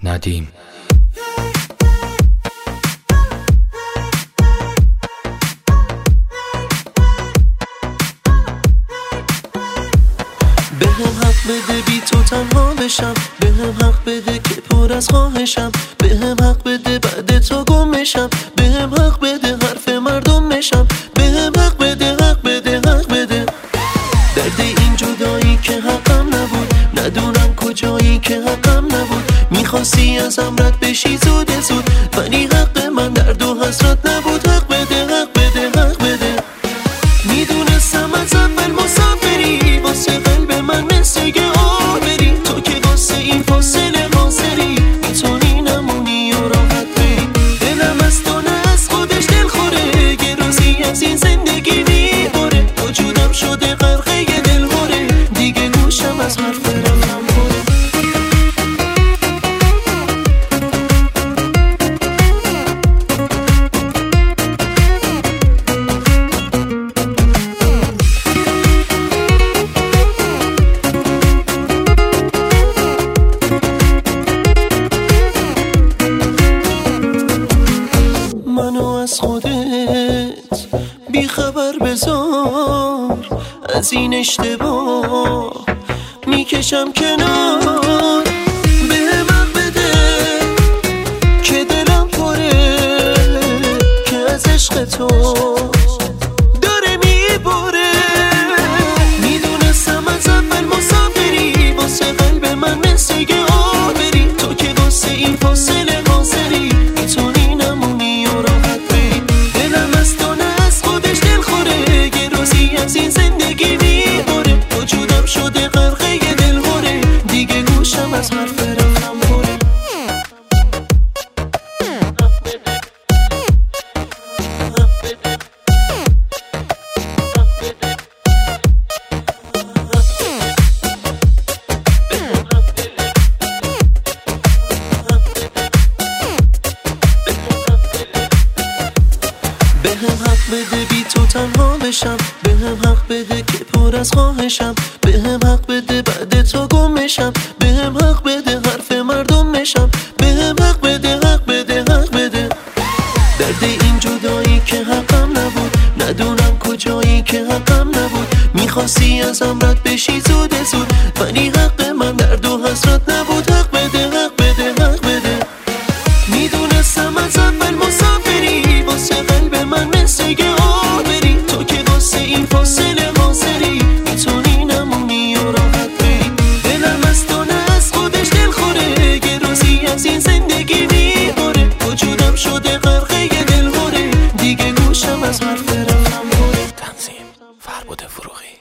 ندیم. بهم حق بده بی تو تنها بشم، بهم حق بده که پر از خواهشم، بهم حق بده بعد تو گم بشم، بهم حق بده حرف مردم بشم، بهم حق بده حق بده حق بده. درد این جدایی که حقم نبود، ندونم کجایی که حقم نبود، میخواستی ازم رد بشی زود زود، ولی حق من درد و حسرت نبود. حق بده حق بده حق بده. میدونستم از اول مسافری، واسه قلب من مثل یه آبری، تو که واسه این فاصله حاضری، میتونی نمونی و راحت بری. دلم از تو نه از خودش دل خوره، یه روزی از این زندگی میباره، وجودم شده غرقه دل خوره، دیگه گوشم از حرف رفتم خوره. منو از خودت بی خبر بذار، از این اشتباه میکشم کنار. بهم حق بده که دلم پره، که از عشق تو داره میبره. میدونستم از اول مسافری، واسه قلب من مثل یه آبری، تو که واسه این فاصله حاضری، میتونی نمونی و راحت بری. دلم از تو نه از خودش دل خوره، یه روزی از این زندگی میباره، وجودم شده غرقه دل خوره، دیگه گوشم از حرف رفتم خوره. بهم حق بده بی تو تنها بشم، بهم حق بده که پر از خواهشم، بهم حق بده بعد تو گم بشم، بهم حق بده حرف مردم بشم، بهم حق بده حق بده حق بده. درد این جدایی که حقم نبود، ندونم کجایی که حقم نبود، میخواستی ازم رد بشی زود زود، ولی حق من درد و حسرت نبود. حق بده حق بده حق بده. میدونستم از اول مسافری، واسه قلب من مثل یه آبری، تو که واسه این فاصله حاضری، میتونی نمونی و راحت بری. دلم از تو نه از خودش دل خوره، یه روزی از این زندگی میباره، وجودم شده غرقه دل خوره، دیگه گوشم از حرف رفتم خوره. تنظیم فربد فروغی.